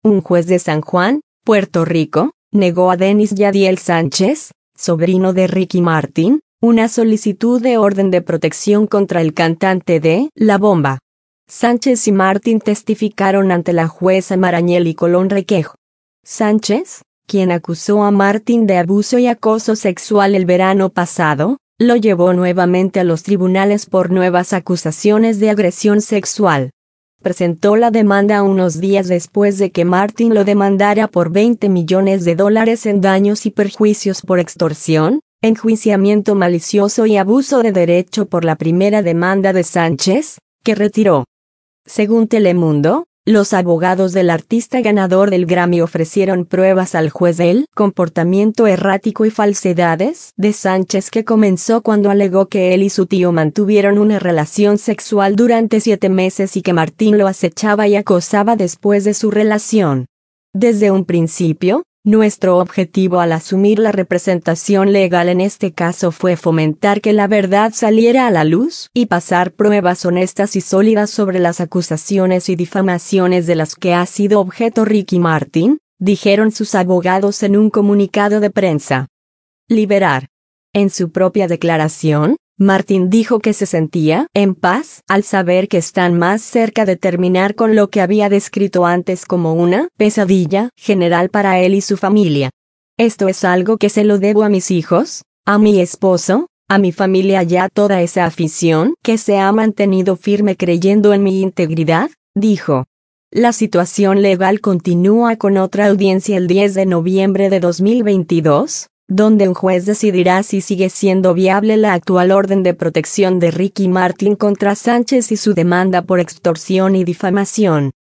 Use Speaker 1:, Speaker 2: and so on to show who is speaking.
Speaker 1: Un juez de San Juan, Puerto Rico, negó a Denis Yadiel Sánchez, sobrino de Ricky Martin, una solicitud de orden de protección contra el cantante de La Bomba. Sánchez y Martin testificaron ante la jueza Marañel Colón Requejo. Sánchez, quien acusó a Martin de abuso y acoso sexual el verano pasado, lo llevó nuevamente a los tribunales por nuevas acusaciones de agresión sexual. Presentó la demanda unos días después de que Martin lo demandara por $20 millones en daños y perjuicios por extorsión, enjuiciamiento malicioso y abuso de derecho por la primera demanda de Sánchez, que retiró. Según Telemundo, los abogados del artista ganador del Grammy ofrecieron pruebas al juez del comportamiento errático y falsedades de Sánchez, que comenzó cuando alegó que él y su tío mantuvieron una relación sexual durante 7 meses y que Martin lo acechaba y acosaba después de su relación. Desde un principio, nuestro objetivo al asumir la representación legal en este caso fue fomentar que la verdad saliera a la luz y pasar pruebas honestas y sólidas sobre las acusaciones y difamaciones de las que ha sido objeto Ricky Martin, dijeron sus abogados en un comunicado de prensa. Liberar. En su propia declaración, Martin dijo que se sentía en paz al saber que están más cerca de terminar con lo que había descrito antes como una pesadilla general para él y su familia. Esto es algo que se lo debo a mis hijos, a mi esposo, a mi familia y a toda esa afición que se ha mantenido firme creyendo en mi integridad, dijo. La situación legal continúa con otra audiencia el 10 de noviembre de 2022. Donde un juez decidirá si sigue siendo viable la actual orden de protección de Ricky Martin contra Sánchez y su demanda por extorsión y difamación.